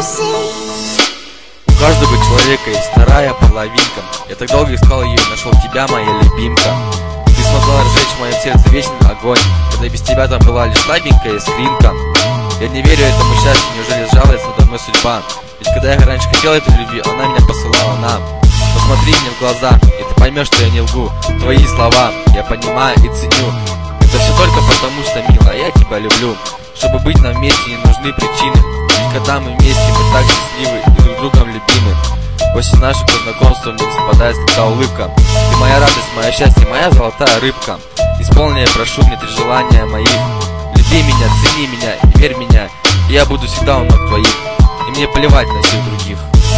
У каждого человека есть вторая половинка. Я так долго искал ее и нашел тебя, моя любимка. Ты смогла разжечь в моем сердце вечный огонь, когда без тебя там была лишь слабенькая искринка. Я не верю этому счастью, неужели сжалась надо мной судьба? Ведь когда я раньше хотел этой любви, она меня посылала нам. Посмотри мне в глаза, и ты поймешь, что я не лгу. Твои слова я понимаю и ценю. Это все только потому, что, милая, я тебя люблю. Чтобы быть нам вместе, не нужны причины. Ведь когда мы вместе, мы так счастливы и друг другом любимы. После нашего знакомства мне спадает с лица улыбка. Ты моя радость, мое счастье, моя золотая рыбка. Исполни, я прошу, мне 3 желания моих. Люби меня, цени меня и верь меня, и я буду всегда у ног твоих. И мне плевать на всех других.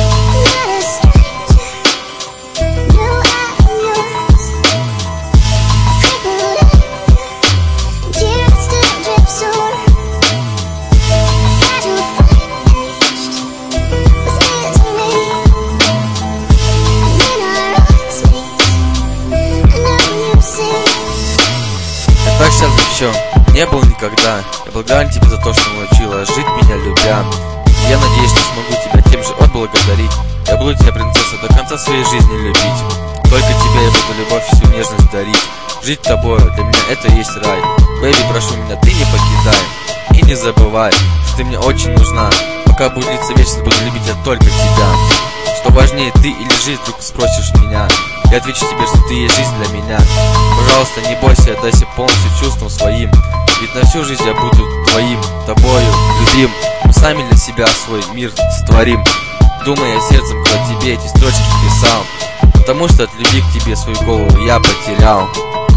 Так счастлив еще не был никогда. Я благодарен тебе за то, что научила жить меня любя. И я надеюсь, что смогу тебя тем же отблагодарить. Я буду тебя, принцесса, до конца своей жизни любить. Только тебе я буду любовь и всю нежность дарить. Жить с тобой для меня это и есть рай. Бэйби, прошу меня, ты не покидай. И не забывай, что ты мне очень нужна. Пока будет длиться вечность, буду любить я только тебя. Что важнее, ты или жизнь, вдруг спросишь меня. Я отвечу тебе, что ты есть жизнь для меня. Пожалуйста, не бойся, отдайся полностью чувствам своим. Ведь на всю жизнь я буду твоим, тобою, любим. Мы сами для себя свой мир сотворим. Думая сердцем, когда тебе эти строчки писал, потому что от любви к тебе свою голову я потерял.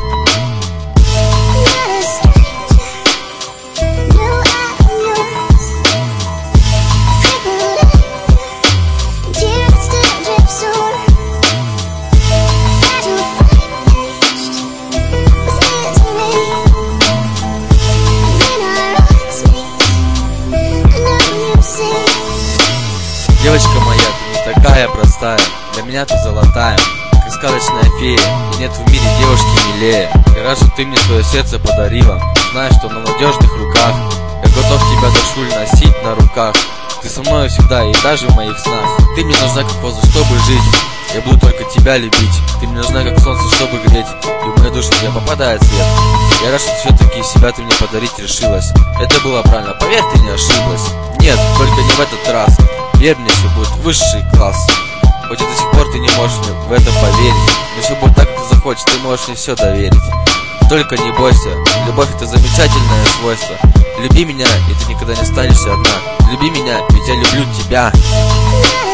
Девочка моя, ты не такая простая, для меня ты золотая, как сказочная фея, и нет в мире девушки милее. Я рад, что ты мне свое сердце подарила, знаешь, что на надежных руках. Я готов тебя до шуль носить на руках. Ты со мной всегда и даже в моих снах. Ты мне нужна как воздух, чтобы жить. Я буду только тебя любить. Ты мне нужна как солнце, чтобы греть. И в мою душу тебе попадает свет. Я рад, что все-таки себя ты мне подарить решилась. Это было правильно, поверь, ты не ошиблась. Нет, только не в этот раз. Верь мне, все будет высший класс. Хоть и до сих пор ты не можешь мне в это поверить, но все будет так, как ты захочешь, ты можешь мне все доверить. Только не бойся, любовь это замечательное свойство. Люби меня, и ты никогда не останешься одна. Люби меня, ведь я люблю тебя.